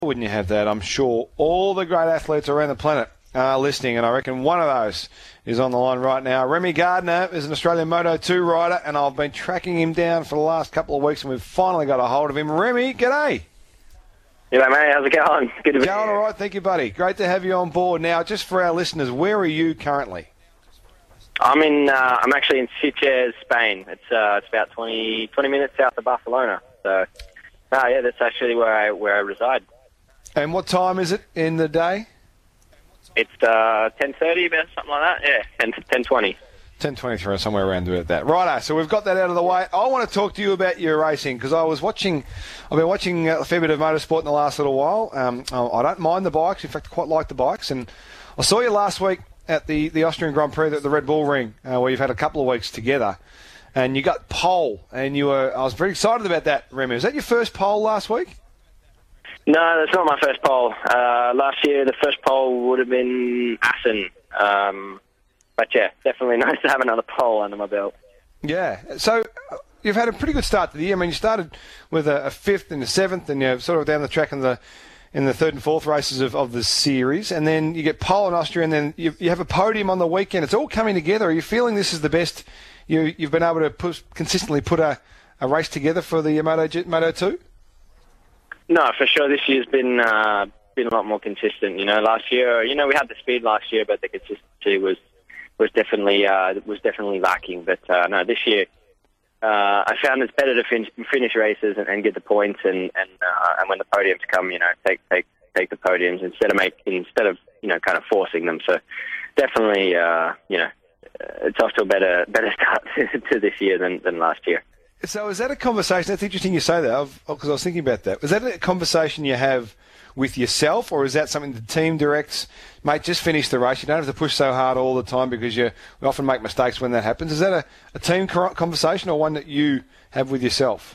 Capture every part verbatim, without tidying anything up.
Wouldn't you have that? I'm sure all the great athletes around the planet are listening, and I reckon one of those is on the line right now. Remy Gardner is an Australian Moto two rider, and I've been tracking him down for the last couple of weeks, and we've finally got a hold of him. Remy, g'day. G'day, mate. How's it going? Good to be Going here. all right, thank you, buddy. Great to have you on board. Now, just for our listeners, where are you currently? I'm in. Uh, I'm actually in Sitges, Spain. It's uh, it's about twenty, twenty minutes south of Barcelona. So, uh, yeah, that's actually where I where I reside. And what time is it in the day? It's uh, ten thirty, about something like that. Yeah, ten twenty. ten twenty-three, somewhere around about that. Righto, so we've got that out of the way. I want to talk to you about your racing, because I was watching, I've been watching a fair bit of motorsport in the last little while. Um, I don't mind the bikes. In fact, I quite like the bikes. And I saw you last week at the, the Austrian Grand Prix at the Red Bull Ring, uh, where you've had a couple of weeks together. And you got pole, and you were, I was very excited about that, Remy. Was that your first pole last week? No, that's not my first pole. Uh, last year, the first pole would have been Assen. Um, but yeah, definitely nice to have another pole under my belt. Yeah. So uh, you've had a pretty good start to the year. I mean, you started with a, a fifth and a seventh, and you're sort of down the track in the in the third and fourth races of, of the series, and then you get pole in Austria, and then you, you have a podium on the weekend. It's all coming together. Are you feeling this is the best you, you've been able to put, consistently put a, a race together for the Moto, Moto two? No, for sure. This year's been uh, been a lot more consistent. You know, last year, you know, we had the speed last year, but the consistency was was definitely uh, was definitely lacking. But uh, no, this year, uh, I found it's better to fin- finish races and, and get the points, and and, uh, and when the podiums come, you know, take take take the podiums instead of make instead of you know kind of forcing them. So definitely, uh, you know, it's off to a better better start to this year than, than last year. So is that a conversation? That's interesting you say that, because I was thinking about that. Was that a conversation you have with yourself, or is that something the team directs? Mate, just finish the race. You don't have to push so hard all the time, because you we often make mistakes when that happens. Is that a, a team conversation, or one that you have with yourself?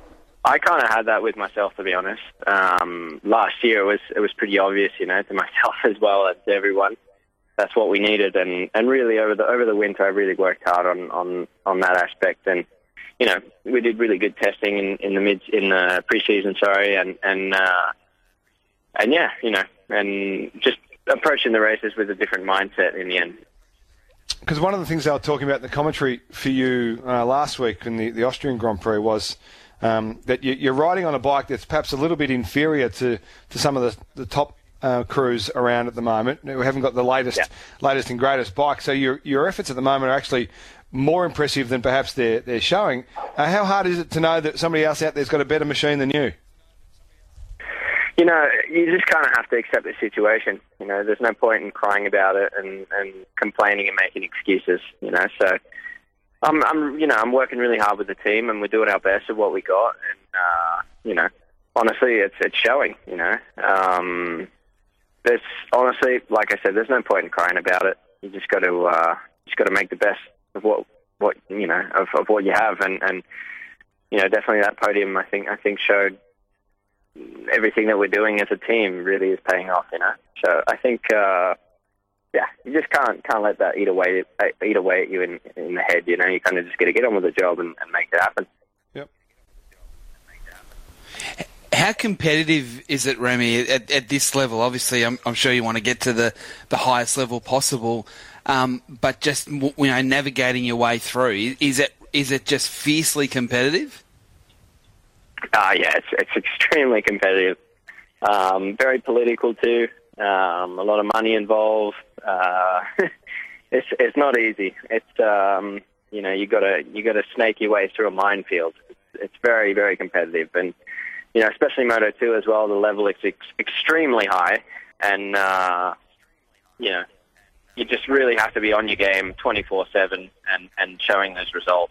I kind of had that with myself, to be honest. Um, last year it was it was pretty obvious, you know, to myself as well as to everyone. That's what we needed, and, and really over the over the winter I really worked hard on, on, on that aspect. And you know, we did really good testing in, in the mid in the preseason, sorry, and and uh, and yeah, you know, and just approaching the races with a different mindset in the end. Because one of the things they were talking about in the commentary for you uh, last week in the, the Austrian Grand Prix was um, that you, you're riding on a bike that's perhaps a little bit inferior to, to some of the, the top uh, crews around at the moment. We haven't got the latest yeah. latest and greatest bike, so your your efforts at the moment are actually more impressive than perhaps they're, they're showing. Uh, how hard is it to know that somebody else out there's got a better machine than you? You know, you just kind of have to accept the situation. You know, there's no point in crying about it and, and complaining and making excuses, you know. So I'm, I'm, you know, I'm working really hard with the team, and we're doing our best at what we got. And, uh, you know, honestly, it's it's showing, you know. Um, there's, honestly, like I said, there's no point in crying about it. You just got to, uh, just got to make the best of what, what you know, of, of what you have, and, and you know, definitely that podium, I think, I think showed everything that we're doing as a team really is paying off, you know. So I think, uh, yeah, you just can't can't let that eat away eat away at you in in the head, you know. You kind of just got to get on with the job and, and make it happen. Yep. How competitive is it, Remy, at, at this level? Obviously, I'm, I'm sure you want to get to the, the highest level possible. Um, but just, you know, navigating your way through, is it is it just fiercely competitive? Uh, yeah, it's it's extremely competitive. Um, very political too. Um, a lot of money involved. Uh, it's it's not easy. It's um, you know, you gotta you gotta snake your way through a minefield. It's, it's very very competitive, and you know, especially Moto two as well. The level is ex- extremely high, and uh, you know. You just really have to be on your game twenty-four seven and, and showing those results.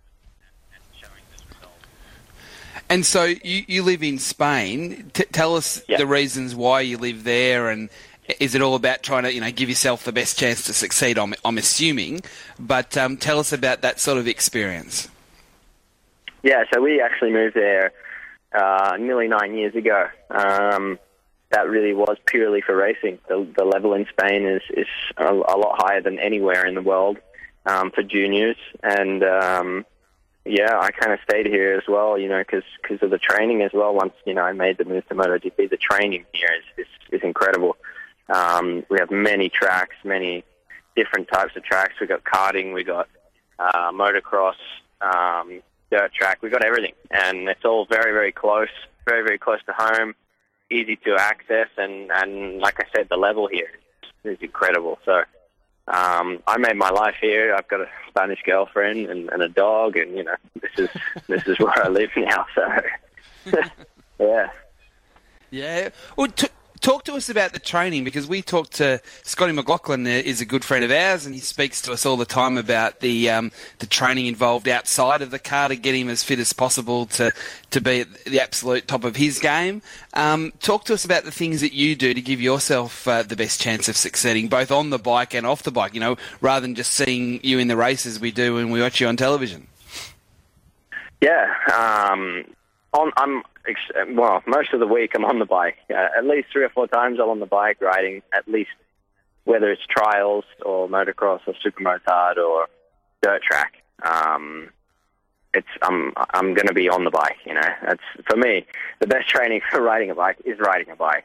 And so you, you live in Spain. T- tell us yeah. the reasons why you live there, and is it all about trying to, you know, give yourself the best chance to succeed, I'm, I'm assuming. But um, tell us about that sort of experience. Yeah, so we actually moved there uh, nearly nine years ago. Um That really was purely for racing. The, the level in Spain is, is a, a lot higher than anywhere in the world um, for juniors. And, um, yeah, I kind of stayed here as well, you know, because of the training as well. Once, you know, I made the move to MotoGP, the training here is, is, is incredible. Um, we have many tracks, many different types of tracks. We got karting, we got uh, motocross, um, dirt track. We got everything, and it's all very, very close, very, very close to home, easy to access, and, and like I said, the level here is incredible. So um, I made my life here. I've got a Spanish girlfriend and, and a dog, and you know, this is this is where I live now. So yeah, yeah. Well, t- talk to us about the training, because we talked to Scotty McLaughlin, uh, is a good friend of ours, and he speaks to us all the time about the um, the training involved outside of the car to get him as fit as possible to, to be at the absolute top of his game. Um, talk to us about the things that you do to give yourself uh, the best chance of succeeding, both on the bike and off the bike, you know, rather than just seeing you in the races we do when we watch you on television. Yeah, um, on, I'm... Well, most of the week I'm on the bike. Uh, at least three or four times I'm on the bike riding, at least whether it's trials or motocross or supermotard or dirt track. Um, it's I'm I'm going to be on the bike. You know, that's for me the best training for riding a bike is riding a bike.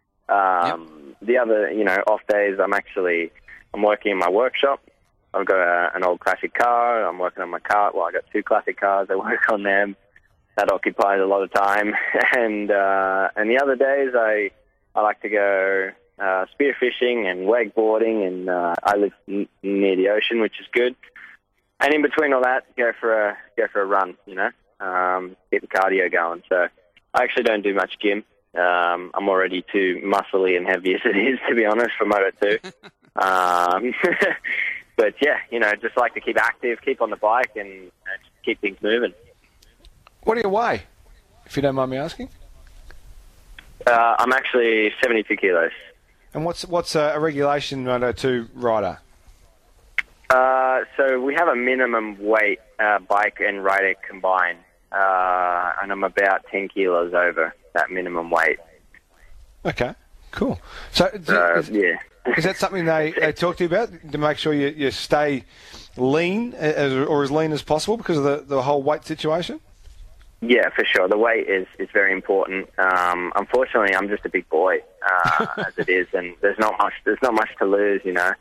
Um, yep. The other, you know, off days I'm actually I'm working in my workshop. I've got a, an old classic car. I'm working on my car. Well, I got two classic cars. I work on them. That occupies a lot of time, and uh, and the other days I I like to go uh, spearfishing and wakeboarding, and uh, I live n- near the ocean, which is good. And in between all that, go for a go for a run, you know, um, get the cardio going. So I actually don't do much gym. Um, I'm already too muscly and heavy as it is, to be honest, for Moto two. um, but yeah, you know, just like to keep active, keep on the bike, and, and keep things moving. What do you weigh, if you don't mind me asking? Uh, I'm actually seventy-two kilos. And what's what's a, a regulation Moto two rider? Uh, so we have a minimum weight, uh, bike and rider combined, uh, and I'm about ten kilos over that minimum weight. Okay, cool. So, uh, is, yeah. is that something they, they talk to you about, to make sure you, you stay lean, as, or as lean as possible because of the, the whole weight situation? Yeah, for sure. The weight is, is very important. Um, unfortunately, I'm just a big boy uh, as it is, and there's not much. There's not much to lose, you know.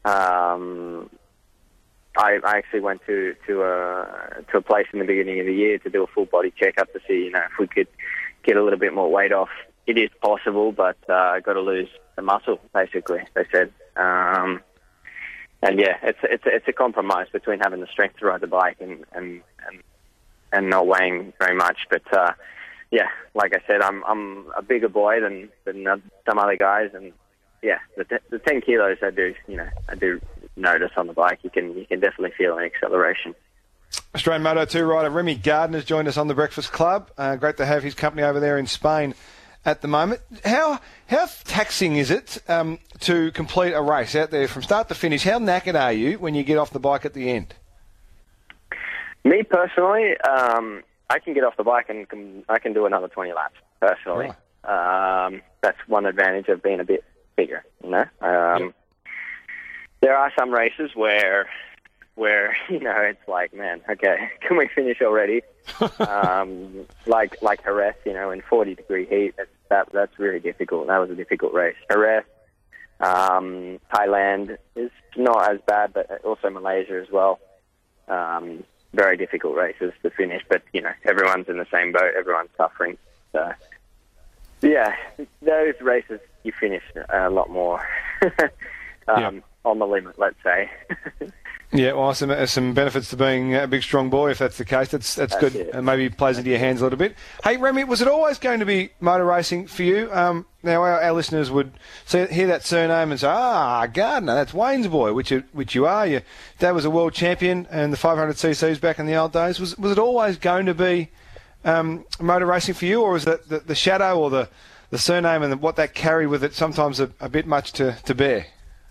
Um, I, I actually went to to a to a place in the beginning of the year to do a full body checkup to see, you know, if we could get a little bit more weight off. It is possible, but uh, I got to lose the muscle, basically. They said, um, and yeah, it's it's it's a compromise between having the strength to ride the bike and and. and and not weighing very much, but uh, yeah, like I said, I'm I'm a bigger boy than than some other guys, and yeah, the, t- the ten kilos I do, you know, I do notice on the bike. You can you can definitely feel an acceleration. Australian Moto two rider Remy Gardner has joined us on the Breakfast Club. Uh, great to have his company over there in Spain at the moment. How how taxing is it um, to complete a race out there from start to finish? How knackered are you when you get off the bike at the end? Me personally, um, I can get off the bike and can, I can do another twenty laps, personally. Oh. Um, that's one advantage of being a bit bigger, you know. Um, yep. There are some races where, where you know, it's like, man, okay, can we finish already? um, like like Jerez, you know, in forty degree heat, that, that that's really difficult. That was a difficult race. Jerez, um, Thailand is not as bad, but also Malaysia as well. Um, Very difficult races to finish, but, you know, everyone's in the same boat. Everyone's suffering. So, yeah, those races you finish a lot more um, yeah. on the limit, let's say. Yeah, well, some some benefits to being a big, strong boy, if that's the case. That's that's, that's good. And maybe plays into your hands a little bit. Hey, Remy, was it always going to be motor racing for you? Um, now, our, our listeners would see, hear that surname and say, ah, Gardner, that's Wayne's boy, which you, which you are. Your dad was a world champion and the five hundred c c's back in the old days. Was was it always going to be um, motor racing for you, or was it the, the shadow or the, the surname and what that carried with it sometimes a, a bit much to, to bear?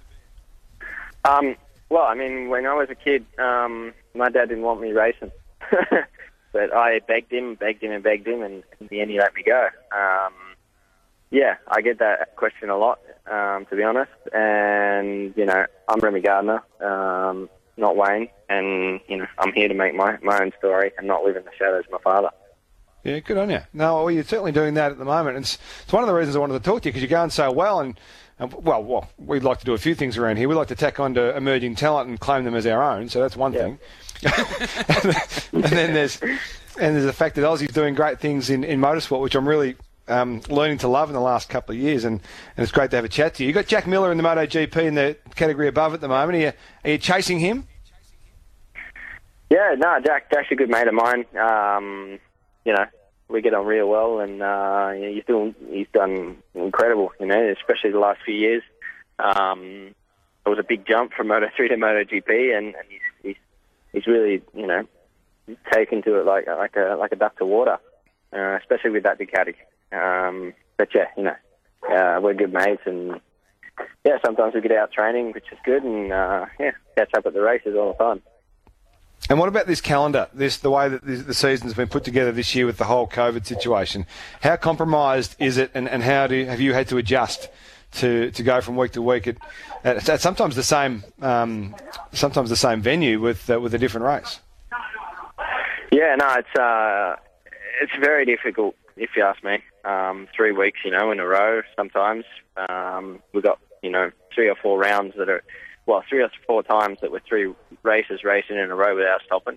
Um. Well, I mean, when I was a kid, um, my dad didn't want me racing. But I begged him, begged him and begged him, and in the end he let me go. Um, yeah, I get that question a lot, um, to be honest. And, you know, I'm Remy Gardner. Um, not Wayne. And, you know, I'm here to make my, my own story and not live in the shadows of my father. Yeah, good on you. No, well, you're certainly doing that at the moment. It's, it's one of the reasons I wanted to talk to you, because you're going so well. And, and well, well, we'd like to do a few things around here. We like to tack on to emerging talent and claim them as our own. So that's one Yeah. thing. And then there's and there's the fact that Aussie's doing great things in, in motorsport, which I'm really um, learning to love in the last couple of years. And, and it's great to have a chat to you. You've got Jack Miller in the MotoGP in the category above at the moment. Are you, are you chasing him? Yeah, no, Jack, Jack's a good mate of mine. Um, you know, we get on real well, and uh, you know, he's doing, he's done incredible. You know, especially the last few years. Um, it was a big jump from Moto three to MotoGP, and, and he's, he's he's really, you know, taken to it like like a like a duck to water, uh, especially with that Ducati. Um, but yeah, you know, uh, we're good mates, and yeah, sometimes we get out training, which is good, and uh, yeah, catch up at the races all the time. And what about this calendar, this the way that the season's been put together this year with the whole COVID situation? How compromised is it, and, and how do have you had to adjust to, to go from week to week at, at, at sometimes the same um, sometimes the same venue with uh, with a different race? Yeah, no, it's uh, it's very difficult if you ask me. Um, three weeks, you know, in a row. Sometimes um, we've got you know three or four rounds that are. Well, three or four times that were three races racing in a row without stopping.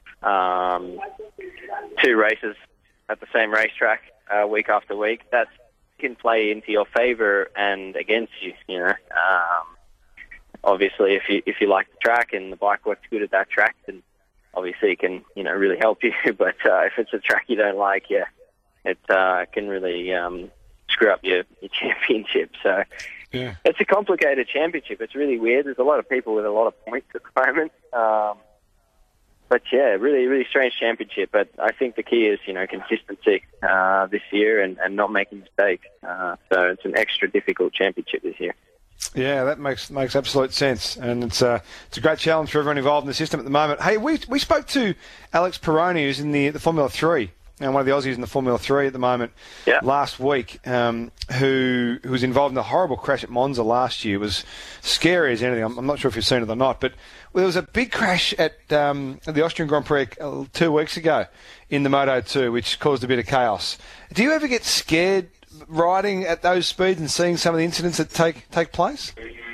Um, two races at the same racetrack uh, week after week. That can play into your favour and against you. You know, um, obviously, if you if you like the track and the bike works good at that track, then obviously it can you know really help you. But uh, if it's a track you don't like, yeah, it uh, can really um, screw up your, your championship. So. Yeah. It's a complicated championship. It's really weird. There's a lot of people with a lot of points at the moment. Um, but yeah, really, really strange championship. But I think the key is, you know, consistency uh, this year and, and not making mistakes. Uh, so it's an extra difficult championship this year. Yeah, that makes makes absolute sense, and it's a it's a great challenge for everyone involved in the system at the moment. Hey, we we spoke to Alex Peroni, who's in the the Formula Three. And one of the Aussies in the Formula three at the moment, yeah. last week, um, who who was involved in a horrible crash at Monza last year. It was scary as anything. I'm, I'm not sure if you've seen it or not, but there was a big crash at, um, at the Austrian Grand Prix uh, two weeks ago in the Moto two, which caused a bit of chaos. Do you ever get scared riding at those speeds and seeing some of the incidents that take take place?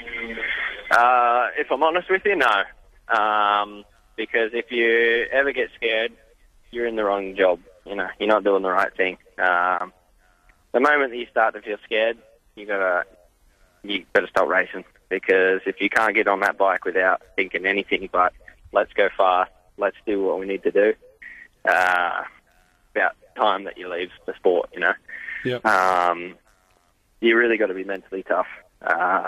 Uh, if I'm honest with you, no. Um, because if you ever get scared, you're in the wrong job. You know, you're not doing the right thing. Um, the moment that you start to feel scared, you gotta you better stop racing, because if you can't get on that bike without thinking anything but let's go fast, let's do what we need to do, uh, about time that you leave the sport. You know, yep. um, you really got to be mentally tough. Uh,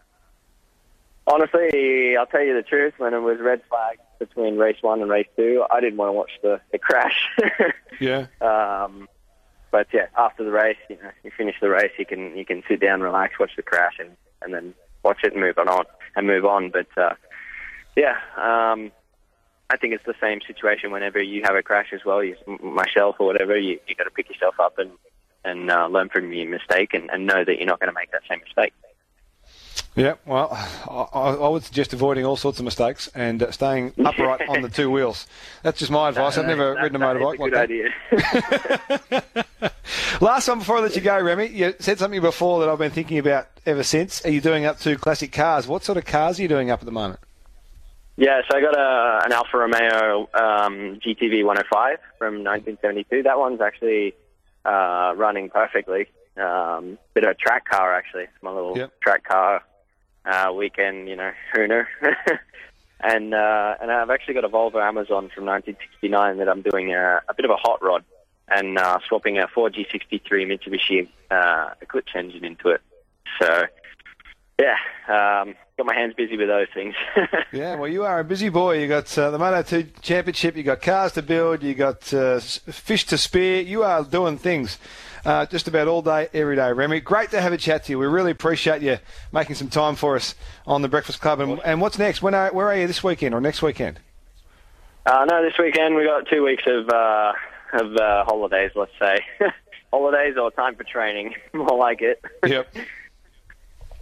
honestly, I'll tell you the truth. When it was red flag between race one and race two, I didn't want to watch the, the crash. yeah. Um, but yeah, after the race, you know, you finish the race, you can you can sit down, relax, watch the crash, and, and then watch it and move on and move on. But uh, yeah, um, I think it's the same situation whenever you have a crash as well. You, myself or whatever, you you got to pick yourself up and and uh, learn from your mistake and, and know that you're not going to make that same mistake. Yeah, well, I, I would suggest avoiding all sorts of mistakes and uh, staying upright on the two wheels. That's just my advice. No, I've never that, ridden a that motorbike like that. Idea. Last one before I let you go, Remy. You said something before that I've been thinking about ever since. Are you doing up to classic cars? What sort of cars are you doing up at the moment? Yeah, so I got a, an Alfa Romeo um, G T V one oh five from nineteen seventy-two. That one's actually uh, running perfectly. Um, bit of a track car, actually. It's my little yep. track car. Uh, weekend, you know, hooner. and uh, and I've actually got a Volvo Amazon from nineteen sixty-nine that I'm doing a, a bit of a hot rod and uh, swapping a four G sixty-three Mitsubishi uh, Eclipse engine into it. So, yeah, um, got my hands busy with those things. Yeah, well, you are a busy boy. You got uh, the Moto two Championship, you got cars to build, you got uh, fish to spear. You are doing things. Uh, just about all day, every day, Remy. Great to have a chat to you. We really appreciate you making some time for us on the Breakfast Club. And, and what's next? When are, where are you this weekend or next weekend? Uh, no, this weekend we got two weeks of uh, of uh, holidays, let's say. Holidays or time for training, more like it. Yep.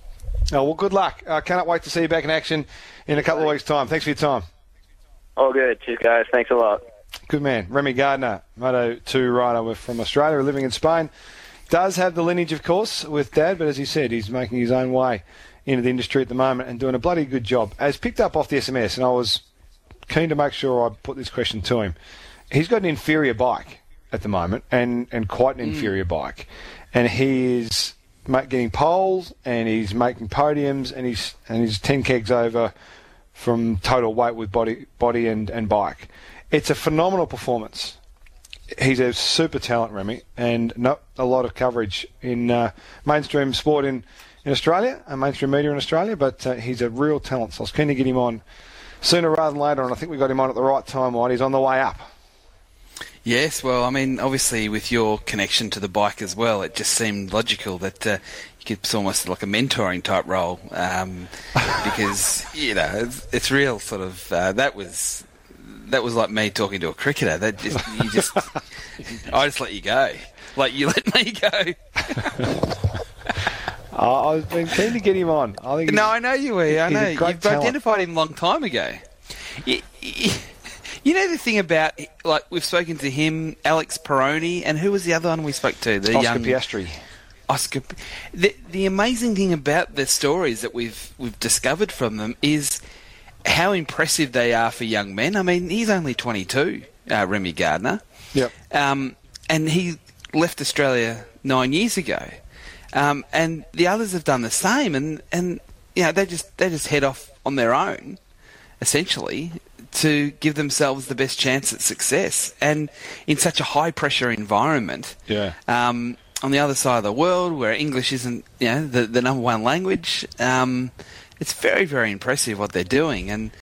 Oh, well, good luck. I uh, cannot wait to see you back in action in a couple of weeks' time. Thanks for your time. All good. Cheers, guys. Thanks a lot. Good man. Remy Gardner, Moto two rider from Australia, living in Spain. Does have the lineage, of course, with Dad, but as he said, he's making his own way into the industry at the moment and doing a bloody good job. As picked up off the S M S, and I was keen to make sure I put this question to him. He's got an inferior bike at the moment, and, and quite an inferior mm. bike. And he is getting poles, and he's making podiums, and he's and he's ten kegs over from total weight with body body and, and bike. It's a phenomenal performance. He's a super talent, Remy, and not a lot of coverage in uh, mainstream sport in, in Australia, and mainstream media in Australia, but uh, he's a real talent. So I was keen to get him on sooner rather than later, and I think we got him on at the right time, White. He's on the way up. Yes, well, I mean, obviously with your connection to the bike as well, it just seemed logical that uh, you could, it's almost like a mentoring type role, um, because, you know, it's, it's real sort of, uh, that was... That was like me talking to a cricketer. That just, you just, I just let you go. Like you let me go. oh, I've been keen to get him on. I think no, I know you were. I know. You've talent. identified him a long time ago. You, you, you know the thing about, like, we've spoken to him, Alex Peroni, and who was the other one we spoke to? The Oscar young Piastri. Oscar. The, the amazing thing about the stories that we've we've discovered from them is how impressive they are for young men. I mean, he's only twenty-two, uh, Remy Gardner. Yep. Um, and he left Australia nine years ago. Um, and the others have done the same. And, and you know, they just they just head off on their own, essentially, to give themselves the best chance at success. And in such a high-pressure environment, yeah. um, on the other side of the world, where English isn't, you know, the, the number one language, um, it's very, very impressive what they're doing. And